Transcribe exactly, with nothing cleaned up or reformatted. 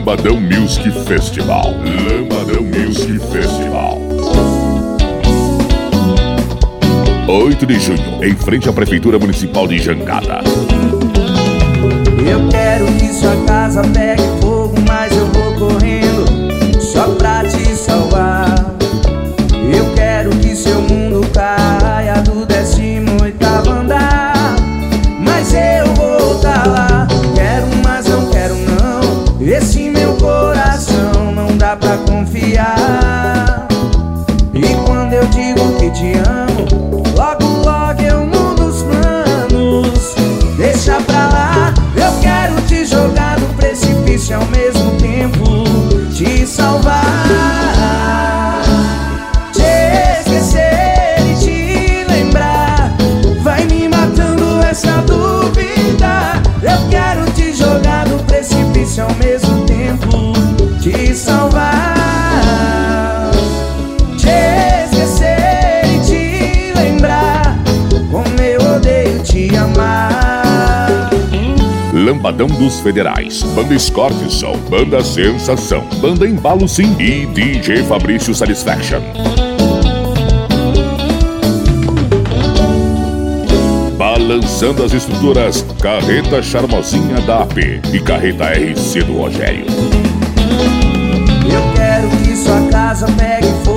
Lambadão Music Festival. Lambadão Music Festival. oito de junho, em frente à Prefeitura Municipal de Jangada. Eu quero que sua casa pegue fogo, mas eu vou correndo só pra te salvar. Eu quero que seu mundo caia do décimo oitavo andar, mas eu vou tá lá. Quero, mas não quero não. Esse meu coração não dá pra confiar. E quando eu digo que te amo, logo logo eu mudo os planos. Deixa pra lá. Eu quero te jogar no precipício e ao mesmo tempo te salvar. Te esquecer e te lembrar vai me matando essa dúvida. Eu quero te jogar no precipício e ao mesmo tempo te salvar. Te esquecer e te lembrar como eu odeio te amar. Lambadão dos Federais, Banda Escort Som, Banda Sensação, Banda Embalo Sim e D J Fabrício Satisfaction. Balançando as estruturas, Carreta Charmosinha da A P e Carreta R C do Rogério. Eu quero que sua casa pegue